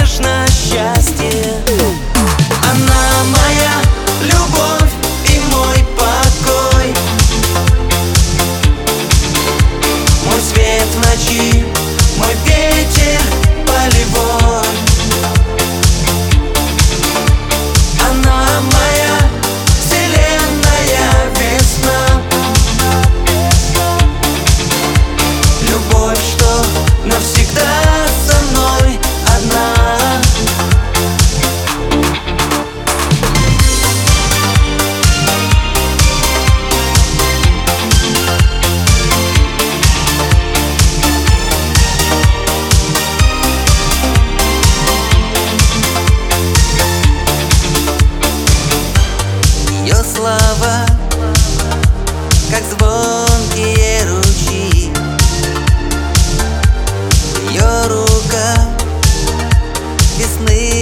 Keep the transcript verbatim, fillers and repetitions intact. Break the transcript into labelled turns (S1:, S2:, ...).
S1: важно счастье. Она моя любовь и мой покой, мой свет в ночи, мой ветер полевой. Она моя вселенная, весна, любовь, что навсегда со мной одна. Ее слова, как звонкие ручьи, ее рука весны